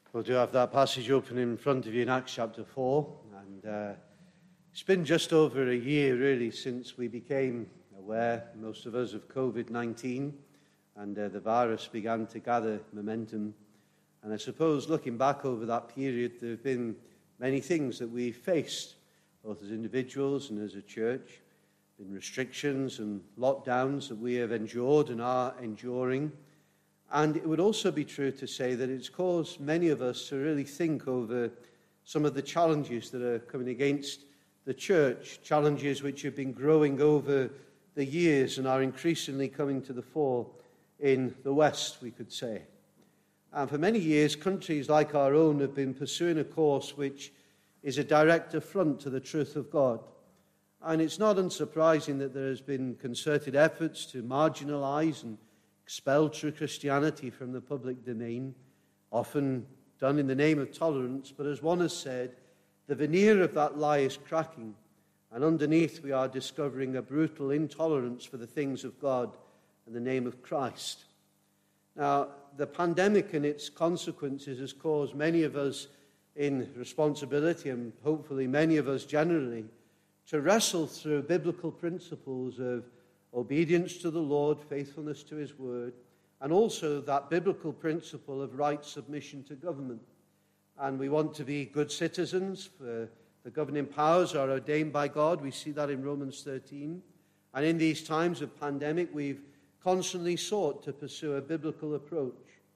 Well, do have that passage open in front of you in Acts chapter 4. And it's been just over a year, really, since we became aware, most of us, of COVID-19. And the virus began to gather momentum. And I suppose, looking back over that period, there have been many things that we faced, both as individuals and as a church. Been restrictions and lockdowns that we have endured and are enduring. And it would also be true to say that it's caused many of us to really think over some of the challenges that are coming against the church, challenges which have been growing over the years and are increasingly coming to the fore in the West, we could say. And for many years, countries like our own have been pursuing a course which is a direct affront to the truth of God. And it's not unsurprising that there has been concerted efforts to marginalize and expel true Christianity from the public domain, often done in the name of tolerance. But as one has said, the veneer of that lie is cracking, and underneath we are discovering a brutal intolerance for the things of God and the name of Christ. Now, the pandemic and its consequences has caused many of us in responsibility, and hopefully many of us generally, to wrestle through biblical principles of obedience to the Lord, faithfulness to his word, and also that biblical principle of right submission to government. And we want to be good citizens. The governing powers are ordained by God. We see that in Romans 13. And in these times of pandemic, we've constantly sought to pursue a biblical approach.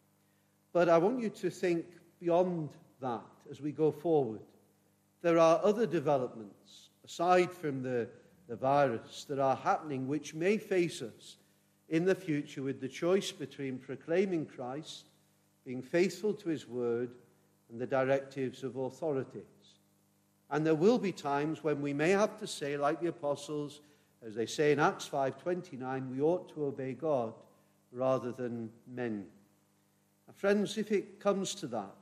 But I want you to think beyond that as we go forward. There are other developments, aside from the virus, that are happening which may face us in the future with the choice between proclaiming Christ, being faithful to his word, and the directives of authorities. And there will be times when we may have to say, like the apostles, as they say in Acts 5:29, we ought to obey God rather than men. Now, friends, if it comes to that,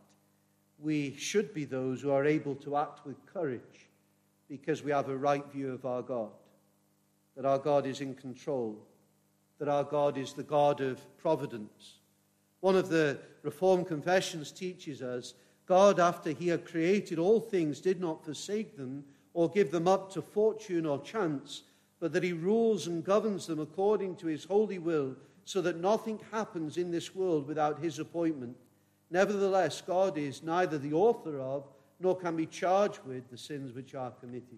we should be those who are able to act with courage, because we have a right view of our God, that our God is in control, that our God is the God of providence. One of the Reformed confessions teaches us, God, after he had created all things, did not forsake them or give them up to fortune or chance, but that he rules and governs them according to his holy will, so that nothing happens in this world without his appointment. Nevertheless, God is neither the author of, nor can be charged with the sins which are committed.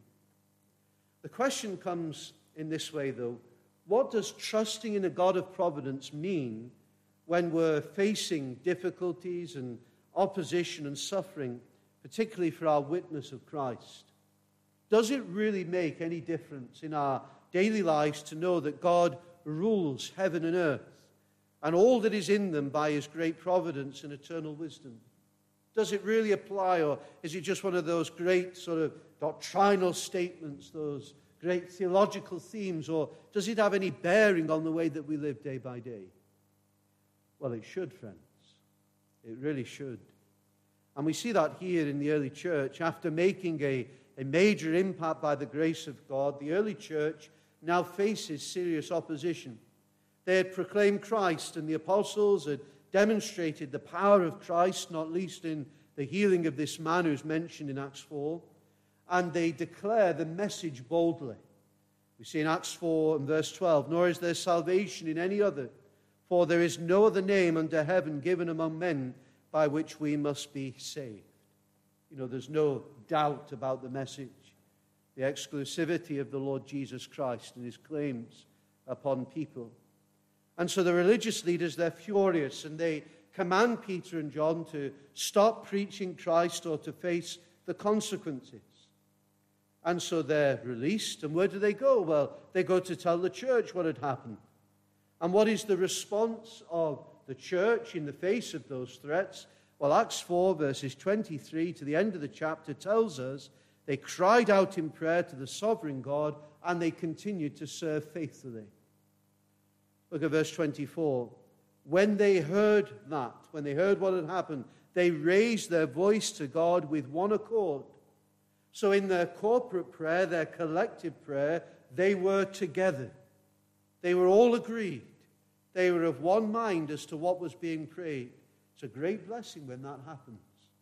The question comes in this way, though. What does trusting in a God of providence mean when we're facing difficulties and opposition and suffering, particularly for our witness of Christ? Does it really make any difference in our daily lives to know that God rules heaven and earth and all that is in them by his great providence and eternal wisdom? Does it really apply, or is it just one of those great sort of doctrinal statements, those great theological themes, or does it have any bearing on the way that we live day by day? Well, it should, friends. It really should. And we see that here in the early church. After making a major impact by the grace of God, the early church now faces serious opposition. They had proclaimed Christ, and the apostles had demonstrated the power of Christ, not least in the healing of this man who's mentioned in Acts 4. And they declare the message boldly. We see in Acts 4 and verse 12, nor is there salvation in any other, for there is no other name under heaven given among men by which we must be saved. You know, there's no doubt about the message, the exclusivity of the Lord Jesus Christ and his claims upon people. And so the religious leaders, they're furious, and they command Peter and John to stop preaching Christ or to face the consequences. And so they're released, and where do they go? Well, they go to tell the church what had happened. And what is the response of the church in the face of those threats? Well, Acts 4, verses 23 to the end of the chapter tells us they cried out in prayer to the sovereign God, and they continued to serve faithfully. Look at verse 24. When they heard that, when they heard what had happened, they raised their voice to God with one accord. So in their corporate prayer, their collective prayer, they were together. They were all agreed. They were of one mind as to what was being prayed. It's a great blessing when that happens.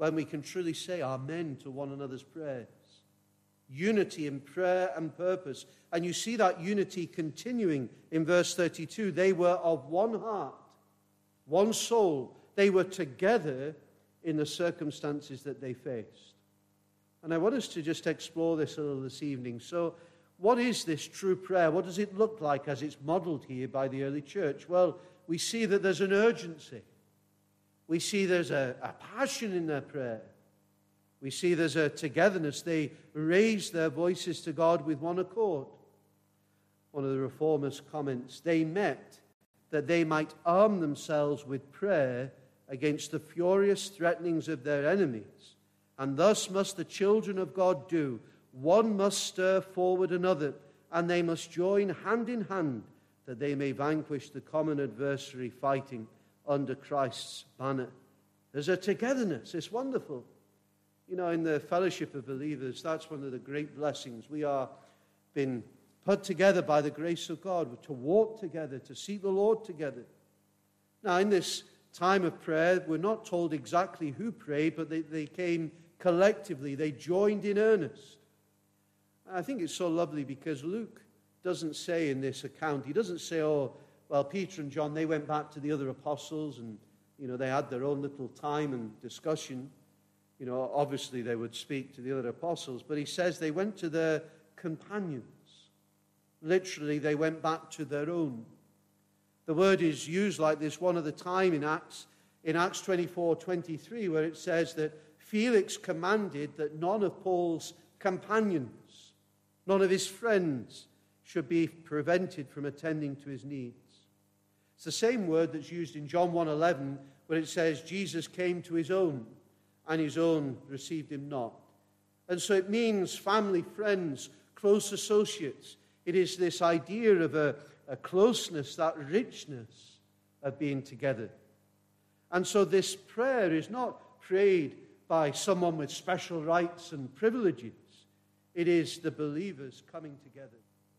when we can truly say amen to one another's prayers. Unity in prayer and purpose. And you see that unity continuing in verse 32. They were of one heart, one soul. They were together in the circumstances that they faced. And I want us to just explore this a little this evening. So, what is this true prayer? What does it look like as it's modeled here by the early church? Well, we see that there's an urgency. We see there's a passion in their prayer. We see there's a togetherness. They raise their voices to God with one accord. One of the Reformers comments, they met that they might arm themselves with prayer against the furious threatenings of their enemies. And thus must the children of God do. One must stir forward another, and they must join hand in hand that they may vanquish the common adversary fighting under Christ's banner. There's a togetherness. It's wonderful. You know, in the fellowship of believers, that's one of the great blessings. We are been put together by the grace of God to walk together, to seek the Lord together. Now, in this time of prayer, we're not told exactly who prayed, but they came collectively. They joined in earnest. And I think it's so lovely because Luke doesn't say in this account, he doesn't say, oh, well, Peter and John, they went back to the other apostles and, you know, they had their own little time and discussion. You know, obviously they would speak to the other apostles, but he says they went to their companions. Literally, they went back to their own. The word is used like this one other time in Acts 24:23, where it says that Felix commanded that none of Paul's companions, none of his friends, should be prevented from attending to his needs. It's the same word that's used in John 1:11, where it says Jesus came to his own, and his own received him not. And so it means family, friends, close associates. It is this idea of a closeness, that richness of being together. And so this prayer is not prayed by someone with special rights and privileges. It is the believers coming together.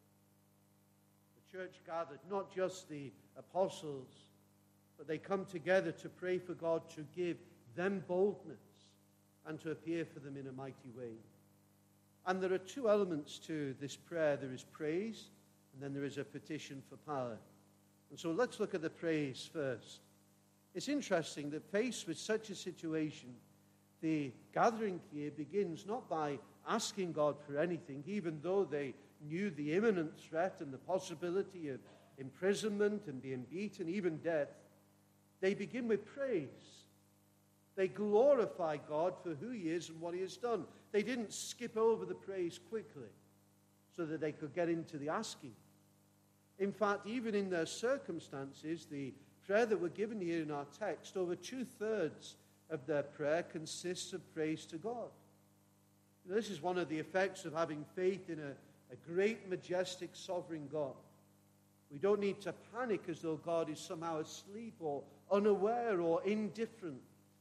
The church gathered, not just the apostles, but they come together to pray for God to give them boldness and to appear for them in a mighty way. And there are two elements to this prayer. There is praise, and then there is a petition for power. And so let's look at the praise first. It's interesting that faced with such a situation, the gathering here begins not by asking God for anything, even though they knew the imminent threat and the possibility of imprisonment and being beaten, even death. They begin with praise. They glorify God for who he is and what he has done. They didn't skip over the praise quickly so that they could get into the asking. In fact, even in their circumstances, the prayer that we're given here in our text, over 2/3 of their prayer consists of praise to God. This is one of the effects of having faith in a great, majestic, sovereign God. We don't need to panic as though God is somehow asleep or unaware or indifferent.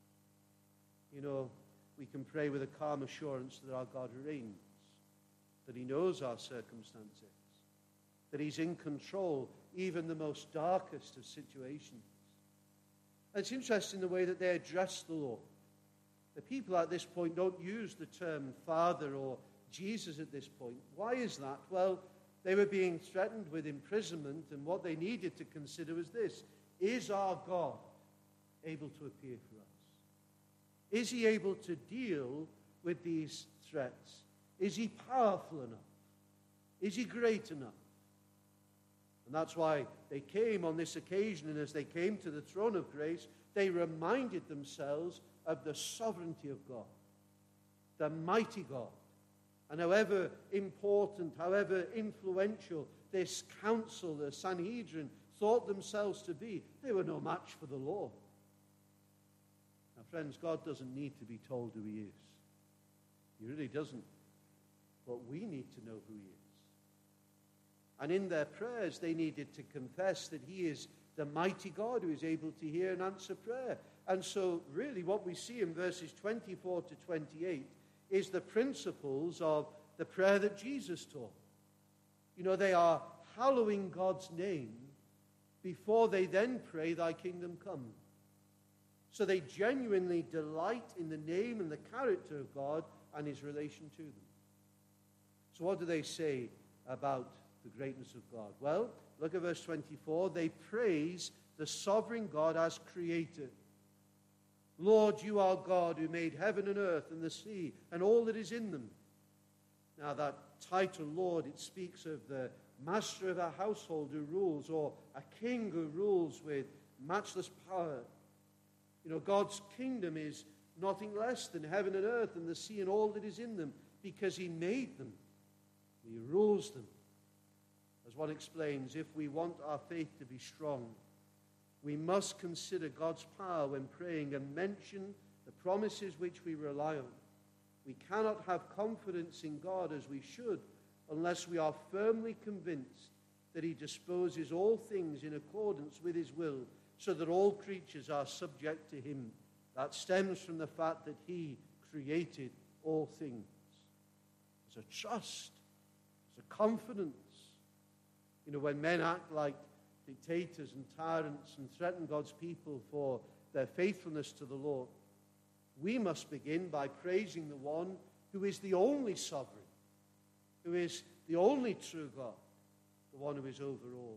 You know, we can pray with a calm assurance that our God reigns, that he knows our circumstances, that he's in control, even the most darkest of situations. And it's interesting the way that they address the Lord. The people at this point don't use the term Father or Jesus at this point. Why is that? Well, they were being threatened with imprisonment, and what they needed to consider was this: is our God able to appear for us? Is he able to deal with these threats? Is he powerful enough? Is he great enough? And that's why they came on this occasion, and as they came to the throne of grace, they reminded themselves of the sovereignty of God, the mighty God. And however important, however influential this council, the Sanhedrin, thought themselves to be, they were no match for the Lord. Now, friends, God doesn't need to be told who he is. He really doesn't. But we need to know who he is. And in their prayers, they needed to confess that he is the mighty God who is able to hear and answer prayer. And so, really, what we see in verses 24 to 28 is the principles of the prayer that Jesus taught. You know, they are hallowing God's name before they then pray, thy kingdom come. So they genuinely delight in the name and the character of God and his relation to them. So what do they say about the greatness of God? Well, look at verse 24. They praise the sovereign God as creator. Lord, you are God who made heaven and earth and the sea and all that is in them. Now that title, Lord, it speaks of the master of a household who rules, or a king who rules with matchless power. You know, God's kingdom is nothing less than heaven and earth and the sea and all that is in them, because he made them. He rules them. As one explains, if we want our faith to be strong, we must consider God's power when praying and mention the promises which we rely on. We cannot have confidence in God as we should unless we are firmly convinced that he disposes all things in accordance with his will, so that all creatures are subject to him. That stems from the fact that he created all things. There's a trust, there's a confidence. You know, when men act like dictators and tyrants and threaten God's people for their faithfulness to the Lord, we must begin by praising the one who is the only sovereign, who is the only true God, the one who is over all.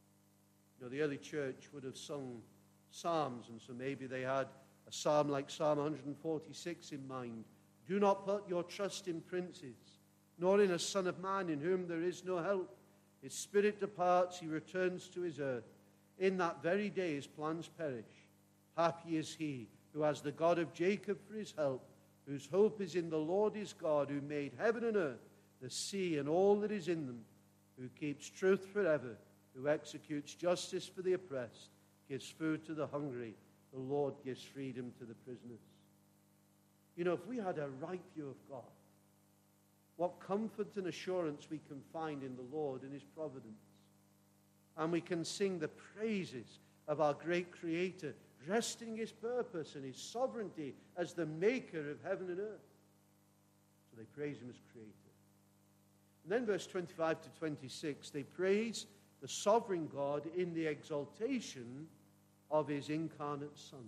You know, the early church would have sung psalms, and so maybe they had a psalm like Psalm 146 in mind. Do not put your trust in princes, nor in a son of man in whom there is no help. His spirit departs, he returns to his earth. In that very day his plans perish. Happy is he who has the God of Jacob for his help, whose hope is in the Lord his God, who made heaven and earth, the sea and all that is in them, who keeps truth forever, who executes justice for the oppressed, gives food to the hungry. The Lord gives freedom to the prisoners. You know, if we had a right view of God, what comfort and assurance we can find in the Lord and his providence. And we can sing the praises of our great Creator, resting his purpose and his sovereignty as the maker of heaven and earth. So they praise him as Creator. And then verse 25 to 26, they praise the sovereign God in the exaltation of his incarnate Son.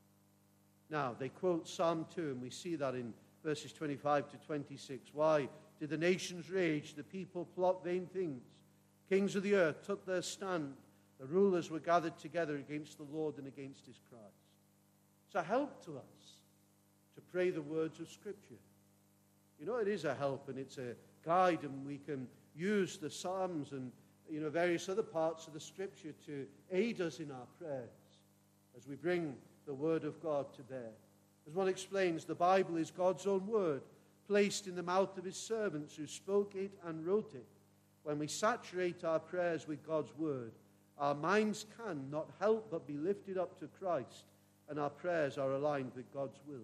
Now, they quote Psalm 2, and we see that in verses 25 to 26. Why did the nations rage? The people plot vain things. Kings of the earth took their stand. The rulers were gathered together against the Lord and against his Christ. It's a help to us to pray the words of Scripture. You know, it is a help and it's a guide, and we can use the Psalms and, you know, various other parts of the Scripture to aid us in our prayers as we bring the Word of God to bear. As one explains, the Bible is God's own word, placed in the mouth of his servants who spoke it and wrote it. When we saturate our prayers with God's word, our minds can not help but be lifted up to Christ, and our prayers are aligned with God's will.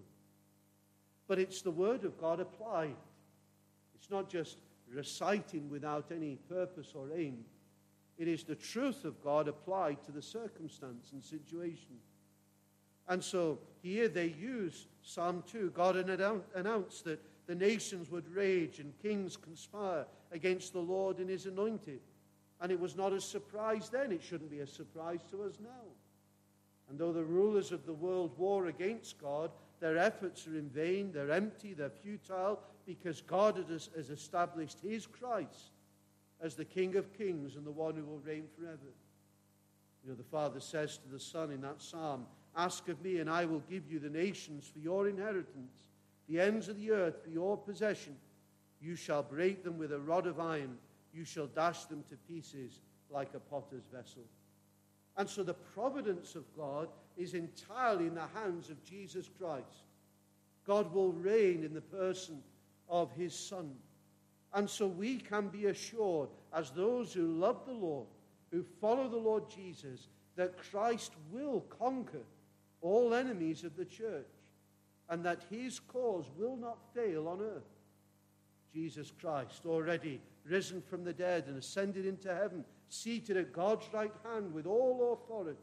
But it's the word of God applied. It's not just reciting without any purpose or aim. It is the truth of God applied to the circumstance and situation. And so here they use Psalm 2. God announced that the nations would rage and kings conspire against the Lord and his anointed. And it was not a surprise then. It shouldn't be a surprise to us now. And though the rulers of the world war against God, their efforts are in vain, they're empty, they're futile, because God has established his Christ as the King of kings and the one who will reign forever. You know, the Father says to the Son in that psalm, ask of me, and I will give you the nations for your inheritance, the ends of the earth for your possession. You shall break them with a rod of iron. You shall dash them to pieces like a potter's vessel. And so the providence of God is entirely in the hands of Jesus Christ. God will reign in the person of his Son. And so we can be assured, as those who love the Lord, who follow the Lord Jesus, that Christ will conquer all enemies of the church, and that his cause will not fail on earth. Jesus Christ, already risen from the dead and ascended into heaven, seated at God's right hand with all authority.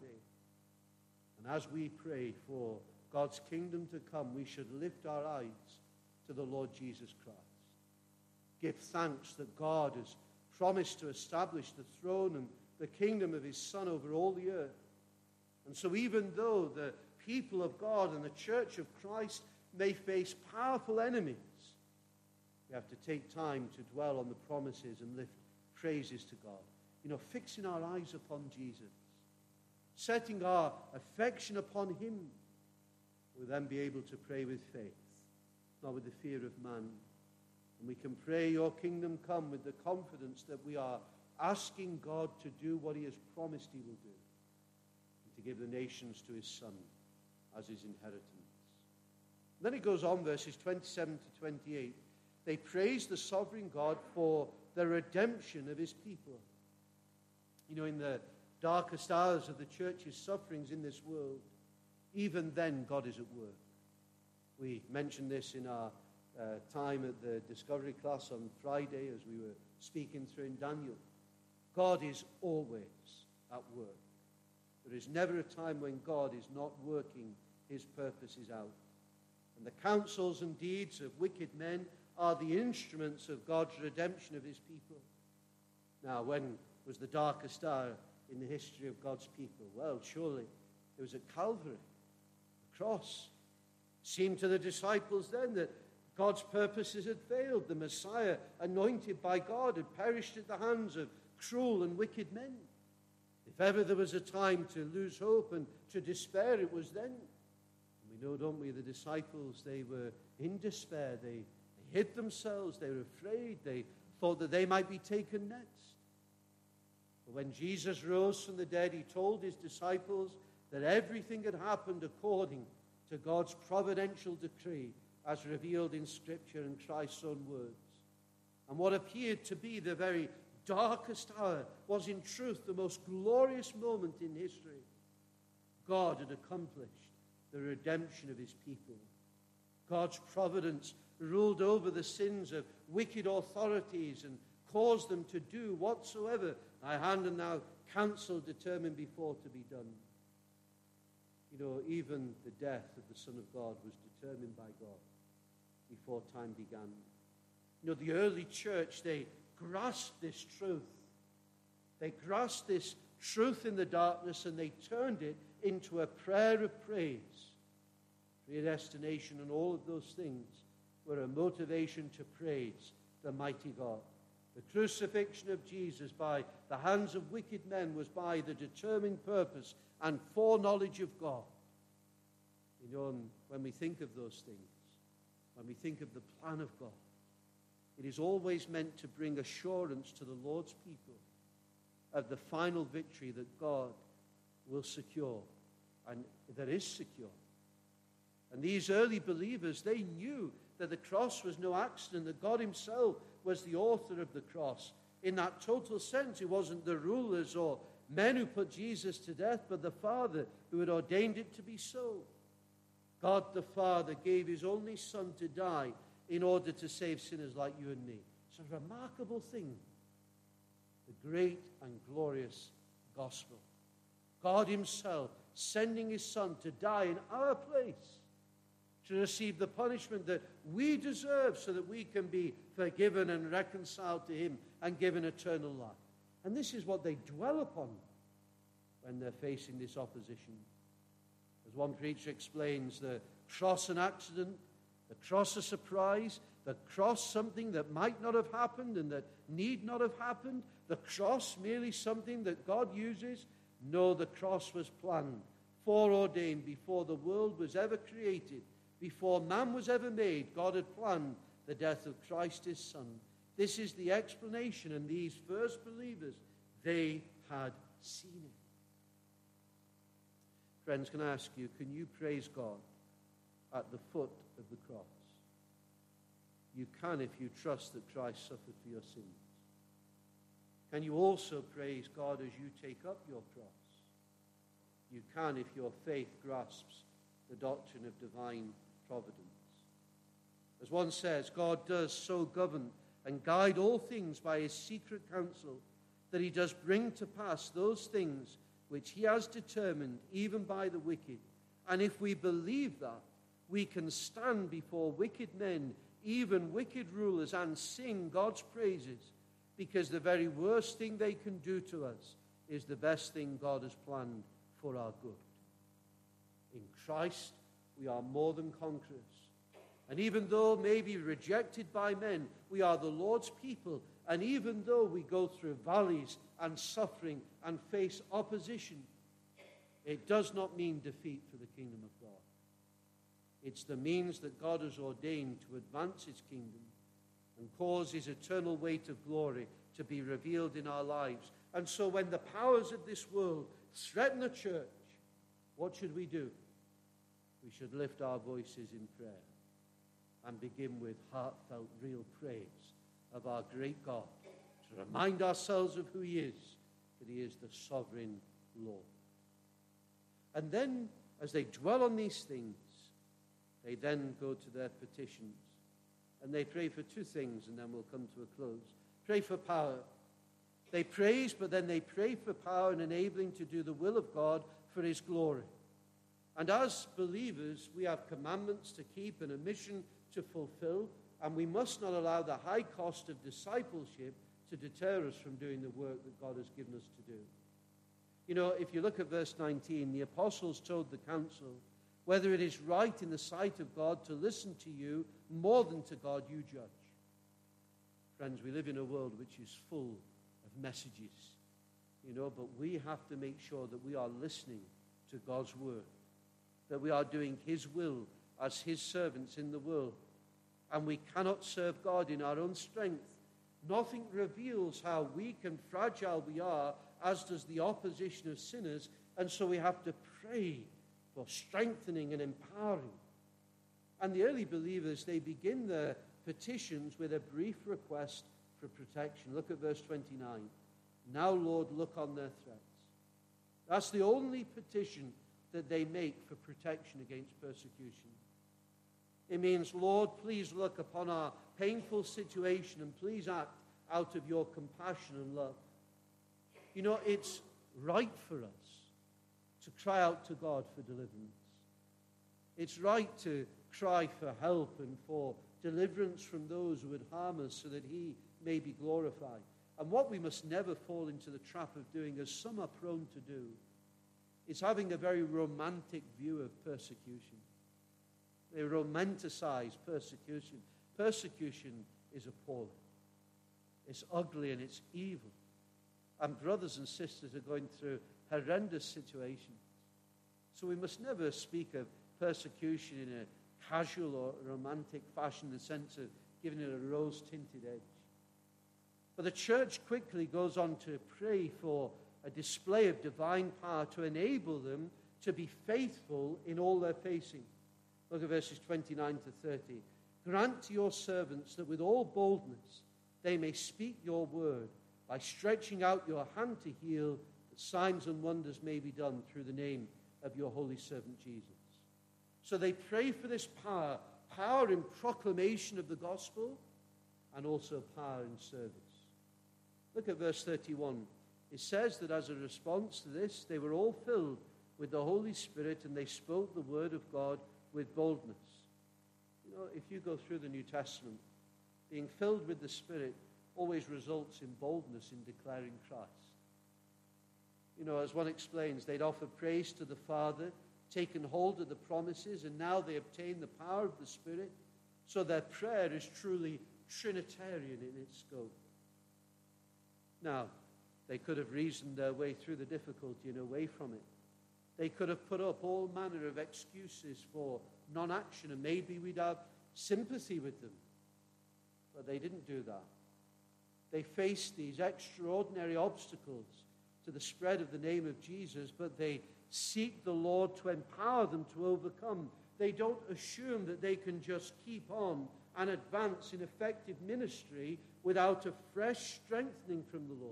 And as we pray for God's kingdom to come, we should lift our eyes to the Lord Jesus Christ. Give thanks that God has promised to establish the throne and the kingdom of his Son over all the earth. And so even though the people of God and the church of Christ may face powerful enemies, we have to take time to dwell on the promises and lift praises to God. Fixing our eyes upon Jesus, setting our affection upon him, we'll then be able to pray with faith, not with the fear of man. And we can pray, your kingdom come, with the confidence that we are asking God to do what he has promised he will do, and to give the nations to his Son as his inheritance. And then it goes on, verses 27 to 28. They praise the sovereign God for the redemption of his people. In the darkest hours of the church's sufferings in this world, even then God is at work. We mentioned this in our time at the Discovery class on Friday as we were speaking through in Daniel. God is always at work. There is never a time when God is not working his purposes out. And the counsels and deeds of wicked men are the instruments of God's redemption of his people. Now, when was the darkest hour in the history of God's people? Well, surely it was at Calvary, the cross. It seemed to the disciples then that God's purposes had failed. The Messiah, anointed by God, had perished at the hands of cruel and wicked men. If ever there was a time to lose hope and to despair, it was then. And we know, don't we, the disciples, they were in despair. They hid themselves. They were afraid. They thought that they might be taken next. But when Jesus rose from the dead, he told his disciples that everything had happened according to God's providential decree as revealed in Scripture and Christ's own words. And what appeared to be the very darkest hour was in truth the most glorious moment in history. God had accomplished the redemption of his people. God's providence ruled over the sins of wicked authorities and caused them to do whatsoever thy hand and thou counsel determined before to be done. Even the death of the Son of God was determined by God before time began. The early church, they grasped this truth. They grasped this truth in the darkness and they turned it into a prayer of praise. Predestination and all of those things were a motivation to praise the mighty God. The crucifixion of Jesus by the hands of wicked men was by the determined purpose and foreknowledge of God. And when we think of those things, when we think of the plan of God, it is always meant to bring assurance to the Lord's people of the final victory that God will secure and that is secure. And these early believers, they knew that the cross was no accident, that God himself was the author of the cross. In that total sense, it wasn't the rulers or men who put Jesus to death, but the Father who had ordained it to be so. God the Father gave his only Son to die in order to save sinners like you and me. It's a remarkable thing. The great and glorious gospel. God himself sending his Son to die in our place, to receive the punishment that we deserve so that we can be forgiven and reconciled to him and given eternal life. And this is what they dwell upon when they're facing this opposition. As one preacher explains, the cross an accident, the cross a surprise, the cross something that might not have happened and that need not have happened, the cross merely something that God uses. No, the cross was planned, foreordained before the world was ever created. Before man was ever made, God had planned the death of Christ his Son. This is the explanation, and these first believers, they had seen it. Friends, can I ask you, can you praise God at the foot of the cross? You can if you trust that Christ suffered for your sins. Can you also praise God as you take up your cross? You can if your faith grasps the doctrine of divine providence. As one says, God does so govern and guide all things by his secret counsel that he does bring to pass those things which he has determined even by the wicked. And if we believe that, we can stand before wicked men, even wicked rulers, and sing God's praises, because the very worst thing they can do to us is the best thing God has planned for our good. In Christ, we are more than conquerors. And even though maybe rejected by men, we are the Lord's people. And even though we go through valleys and suffering and face opposition, it does not mean defeat for the kingdom of God. It's the means that God has ordained to advance his kingdom and cause his eternal weight of glory to be revealed in our lives. And so when the powers of this world threaten the church, what should we do? We should lift our voices in prayer and begin with heartfelt, real praise of our great God, to remind ourselves of who he is, that he is the sovereign Lord. And then, as they dwell on these things, they then go to their petitions. And they pray for two things, and then we'll come to a close. Pray for power. They praise, but then they pray for power and enabling to do the will of God for his glory. And as believers, we have commandments to keep and a mission to fulfill, and we must not allow the high cost of discipleship to deter us from doing the work that God has given us to do. You know, if you look at verse 19, the apostles told the council, whether it is right in the sight of God to listen to you more than to God, you judge. Friends, we live in a world which is full of messages, but we have to make sure that we are listening to God's word, that we are doing his will as his servants in the world. And we cannot serve God in our own strength. Nothing reveals how weak and fragile we are, as does the opposition of sinners. And so we have to pray for strengthening and empowering. And the early believers, they begin their petitions with a brief request for protection. Look at verse 29. Now, Lord, look on their threats. That's the only petition that they make for protection against persecution. It means, Lord, please look upon our painful situation and please act out of your compassion and love. It's right for us to cry out to God for deliverance. It's right to cry for help and for deliverance from those who would harm us so that he may be glorified. And what we must never fall into the trap of doing, as some are prone to do, is having a very romantic view of persecution. They romanticize persecution. Persecution is appalling. It's ugly and it's evil. And brothers and sisters are going through horrendous situations. So we must never speak of persecution in a casual or romantic fashion in the sense of giving it a rose-tinted edge. But the church quickly goes on to pray for a display of divine power to enable them to be faithful in all they're facing. Look at verses 29 to 30. Grant to your servants that with all boldness they may speak your word by stretching out your hand to heal, that signs and wonders may be done through the name of your holy servant Jesus. So they pray for this power in proclamation of the gospel and also power in service. Look at verse 31. It says that as a response to this, they were all filled with the Holy Spirit and they spoke the word of God with boldness. If you go through the New Testament, being filled with the Spirit always results in boldness in declaring Christ. As one explains, they'd offer praise to the Father, taken hold of the promises, and now they obtain the power of the Spirit. So their prayer is truly Trinitarian in its scope. Now, they could have reasoned their way through the difficulty and away from it. They could have put up all manner of excuses for non-action, and maybe we'd have sympathy with them. But they didn't do that. They faced these extraordinary obstacles to the spread of the name of Jesus, but they seek the Lord to empower them to overcome. They don't assume that they can just keep on and advance in effective ministry without a fresh strengthening from the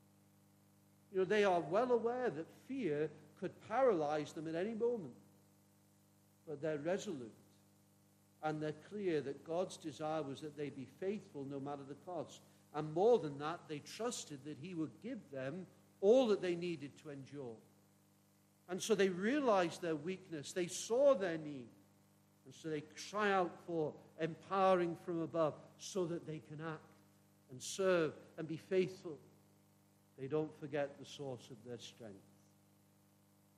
Lord. They are well aware that fear could paralyze them at any moment. But they're resolute. And they're clear that God's desire was that they be faithful no matter the cost. And more than that, they trusted that he would give them all that they needed to endure. And so they realized their weakness. They saw their need. And so they cry out for empowering from above so that they can act and serve and be faithful. They don't forget the source of their strength.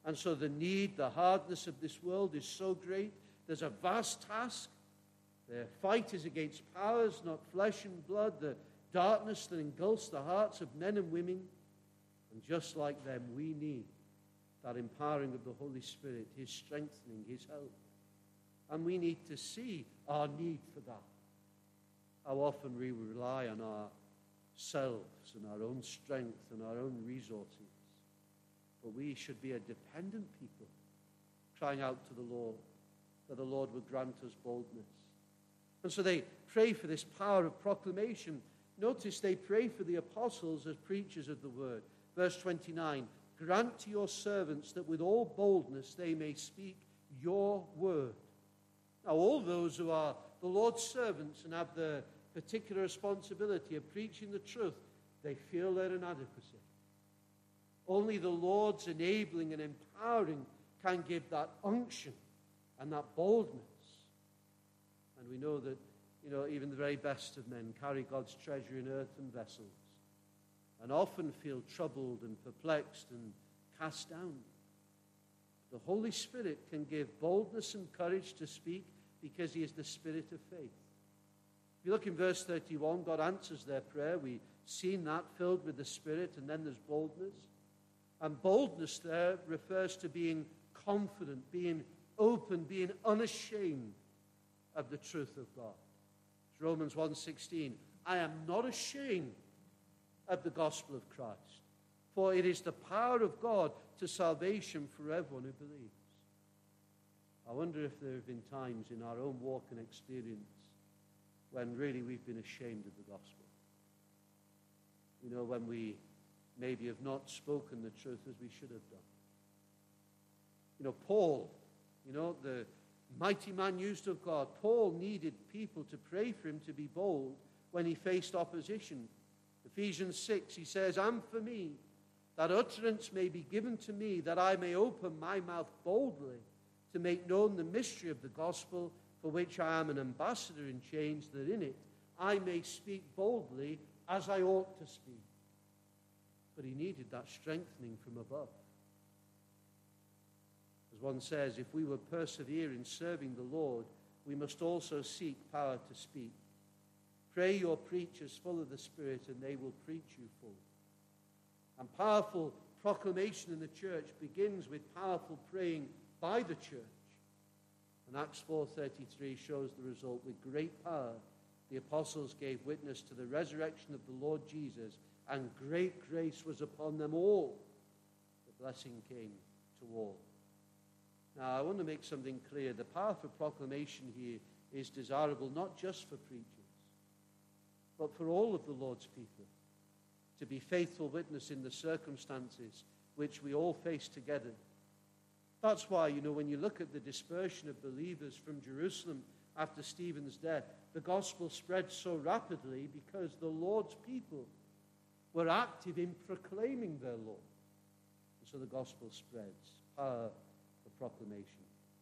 And so the need, the hardness of this world is so great. There's a vast task. The fight is against powers, not flesh and blood, the darkness that engulfs the hearts of men and women. And just like them, we need that empowering of the Holy Spirit, his strengthening, his help. And we need to see our need for that. How often we rely on ourselves and our own strength and our own resources. But we should be a dependent people, crying out to the Lord, that the Lord would grant us boldness. And so they pray for this power of proclamation. Notice they pray for the apostles as preachers of the word. Verse 29, grant to your servants that with all boldness they may speak your word. Now, all those who are the Lord's servants and have the particular responsibility of preaching the truth, they feel their inadequacy. Only the Lord's enabling and empowering can give that unction and that boldness. And we know that, even the very best of men carry God's treasure in earthen vessels and often feel troubled and perplexed and cast down. The Holy Spirit can give boldness and courage to speak because he is the Spirit of faith. If you look in verse 31, God answers their prayer. We've seen that filled with the Spirit, and then there's boldness. And boldness there refers to being confident, being open, being unashamed of the truth of God. It's Romans 1:16. I am not ashamed of the gospel of Christ, for it is the power of God to salvation for everyone who believes. I wonder if there have been times in our own walk and experience when really we've been ashamed of the gospel. When we maybe have not spoken the truth as we should have done. Paul, the mighty man used of God, Paul needed people to pray for him to be bold when he faced opposition. Ephesians 6, he says, and for me, that utterance may be given to me, that I may open my mouth boldly to make known the mystery of the gospel, for which I am an ambassador in chains, that in it I may speak boldly as I ought to speak. But he needed that strengthening from above. As one says, if we would persevere in serving the Lord, we must also seek power to speak. Pray your preachers full of the Spirit, and they will preach you full. And powerful proclamation in the church begins with powerful praying by the church. And Acts 4:33 shows the result. With great power, the apostles gave witness to the resurrection of the Lord Jesus, and great grace was upon them all. The blessing came to all. Now, I want to make something clear. The power for proclamation here is desirable not just for preachers, but for all of the Lord's people, to be faithful witness in the circumstances which we all face together. That's why, when you look at the dispersion of believers from Jerusalem after Stephen's death, the gospel spread so rapidly because the Lord's people were active in proclaiming their Lord. And so the gospel spreads. Power for proclamation.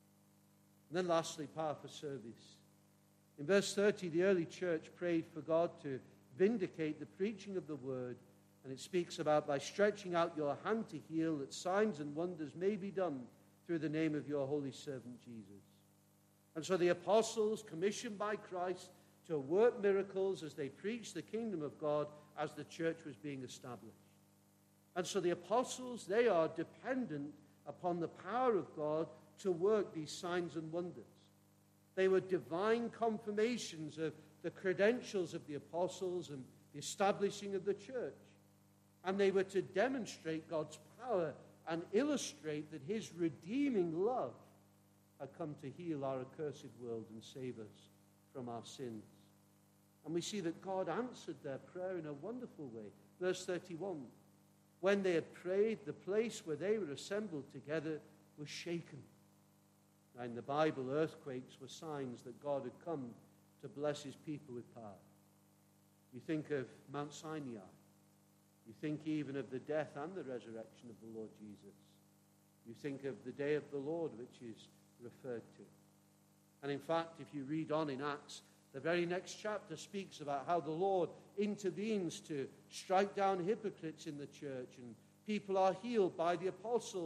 And then lastly, power for service. In verse 30, the early church prayed for God to vindicate the preaching of the word, and it speaks about by stretching out your hand to heal, that signs and wonders may be done through the name of your holy servant Jesus. And so the apostles, commissioned by Christ to work miracles as they preached the kingdom of God as the church was being established. And so the apostles, they are dependent upon the power of God to work these signs and wonders. They were divine confirmations of the credentials of the apostles and the establishing of the church. And they were to demonstrate God's power and illustrate that his redeeming love had come to heal our accursed world and save us from our sins. And we see that God answered their prayer in a wonderful way. Verse 31, when they had prayed, the place where they were assembled together was shaken. Now, in the Bible, earthquakes were signs that God had come to bless his people with power. You think of Mount Sinai. You think even of the death and the resurrection of the Lord Jesus. You think of the day of the Lord, which is referred to. And in fact, if you read on in Acts, the very next chapter speaks about how the Lord intervenes to strike down hypocrites in the church, and people are healed by the apostles, and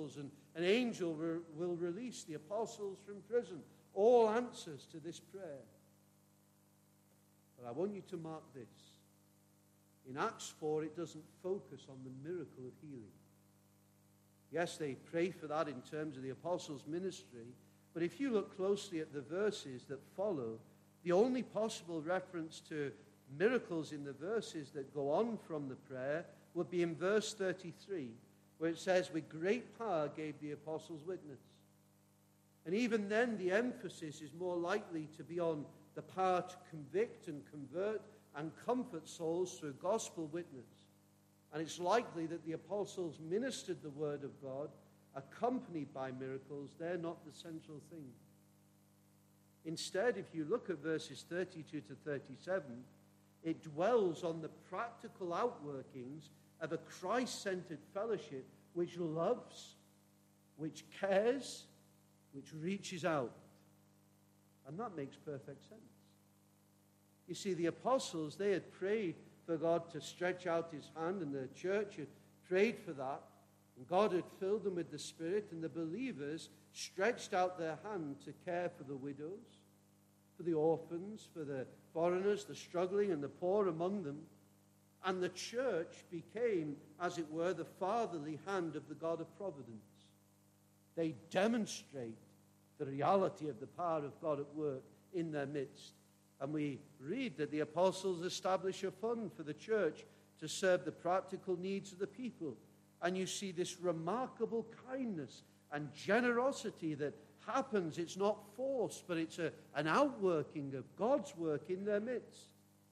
an angel will release the apostles from prison. All answers to this prayer. But I want you to mark this. In Acts 4, it doesn't focus on the miracle of healing. Yes, they pray for that in terms of the apostles' ministry, but if you look closely at the verses that follow, the only possible reference to miracles in the verses that go on from the prayer would be in verse 33, where it says, with great power gave the apostles witness. And even then, the emphasis is more likely to be on the power to convict and convert and comfort souls through gospel witness. And it's likely that the apostles ministered the word of God, accompanied by miracles. They're not the central thing. Instead, if you look at verses 32 to 37, it dwells on the practical outworkings of a Christ-centered fellowship which loves, which cares, which reaches out. And that makes perfect sense. You see, the apostles, they had prayed for God to stretch out his hand, and the church had prayed for that. And God had filled them with the Spirit, and the believers stretched out their hand to care for the widows, for the orphans, for the foreigners, the struggling and the poor among them. And the church became, as it were, the fatherly hand of the God of providence. They demonstrate the reality of the power of God at work in their midst. And we read that the apostles establish a fund for the church to serve the practical needs of the people. And you see this remarkable kindness and generosity that happens. It's not forced, but it's an outworking of God's work in their midst.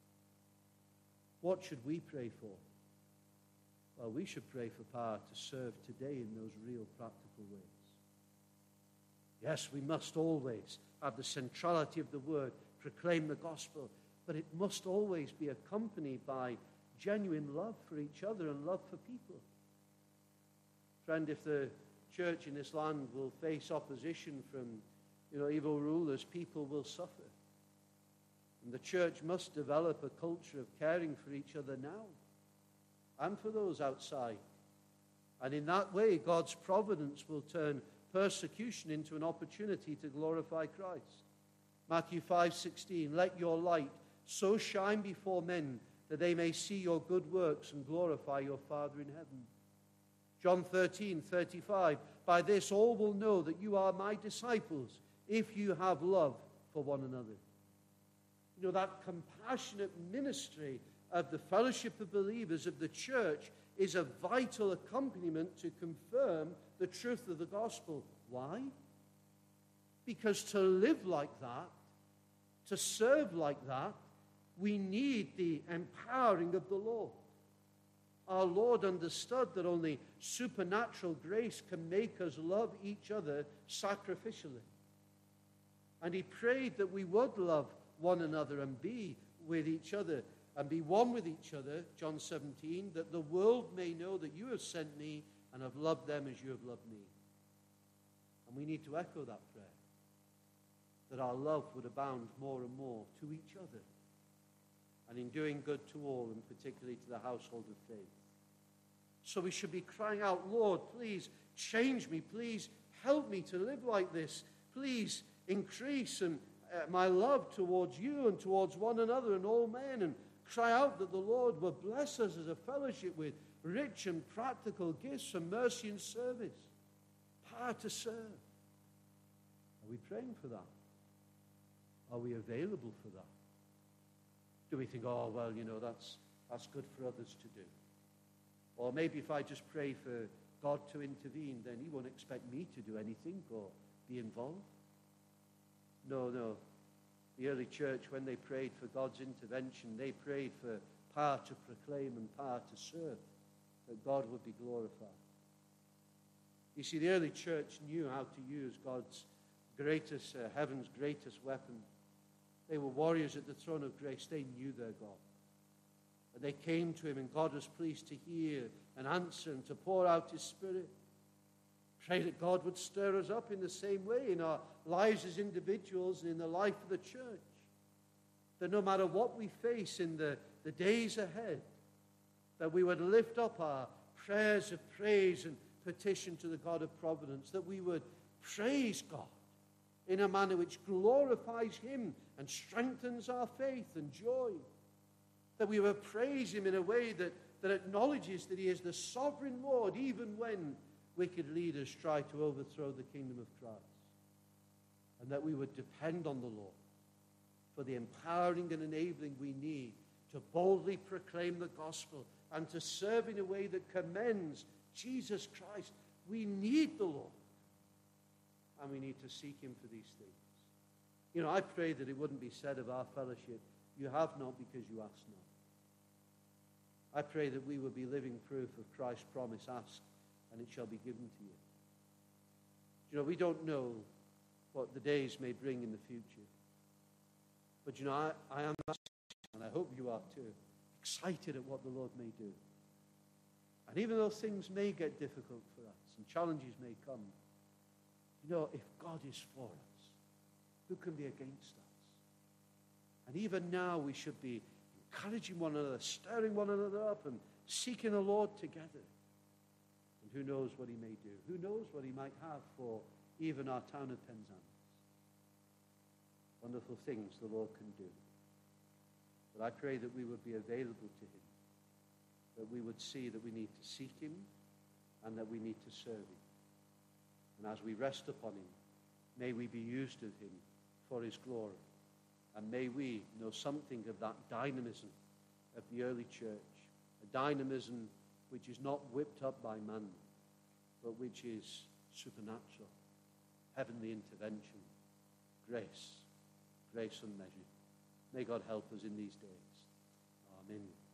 What should we pray for? Well, we should pray for power to serve today in those real practical ways. Yes, we must always have the centrality of the word, proclaim the gospel, but it must always be accompanied by genuine love for each other and love for people. Friend, if the church in this land will face opposition from, evil rulers, people will suffer. And the church must develop a culture of caring for each other now and for those outside. And in that way, God's providence will turn persecution into an opportunity to glorify Christ. Matthew 5:16, let your light so shine before men that they may see your good works and glorify your Father in heaven. John 13:35, by this all will know that you are my disciples if you have love for one another. That compassionate ministry of the fellowship of believers of the church is a vital accompaniment to confirm the truth of the gospel. Why? Because to live like that, to serve like that, we need the empowering of the Lord. Our Lord understood that only supernatural grace can make us love each other sacrificially. And he prayed that we would love one another and be with each other and be one with each other, John 17, that the world may know that you have sent me and have loved them as you have loved me. And we need to echo that prayer, that our love would abound more and more to each other and in doing good to all, and particularly to the household of faith. So we should be crying out, Lord, please change me. Please help me to live like this. Please increase my love towards you and towards one another and all men, and cry out that the Lord will bless us as a fellowship with rich and practical gifts and mercy and service, power to serve. Are we praying for that? Are we available for that? Do we think, that's good for others to do? Or maybe if I just pray for God to intervene, then he won't expect me to do anything or be involved. No. The early church, when they prayed for God's intervention, they prayed for power to proclaim and power to serve, that God would be glorified. You see, the early church knew how to use God's greatest, heaven's greatest weapon. They were warriors at the throne of grace. They knew their God. And they came to him, and God was pleased to hear and answer and to pour out his Spirit. Pray that God would stir us up in the same way in our lives as individuals and in the life of the church. That no matter what we face in the days ahead, that we would lift up our prayers of praise and petition to the God of providence, that we would praise God in a manner which glorifies him and strengthens our faith and joy. That we would praise him in a way that acknowledges that he is the sovereign Lord, even when wicked leaders try to overthrow the kingdom of Christ. And that we would depend on the Lord for the empowering and enabling we need to boldly proclaim the gospel and to serve in a way that commends Jesus Christ. We need the Lord. And we need to seek him for these things. You know, I pray that it wouldn't be said of our fellowship, you have not because you ask not. I pray that we will be living proof of Christ's promise, ask and it shall be given to you. You know, we don't know what the days may bring in the future. But you know, I am, and I hope you are too, excited at what the Lord may do. And even though things may get difficult for us and challenges may come, you know, if God is for us, who can be against us? And even now we should be encouraging one another, stirring one another up and seeking the Lord together. And who knows what he may do? Who knows what he might have for even our town of Penzance? Wonderful things the Lord can do. But I pray that we would be available to him, that we would see that we need to seek him and that we need to serve him. And as we rest upon him, may we be used of him for his glory. And may we know something of that dynamism of the early church, a dynamism which is not whipped up by man, but which is supernatural, heavenly intervention, grace unmeasured. May God help us in these days. Amen.